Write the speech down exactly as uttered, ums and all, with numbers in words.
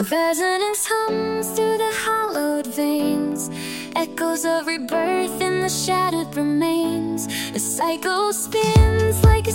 Resonance hums through the hollowed veins, echoes of rebirth in the shattered remains. The cycle spins like a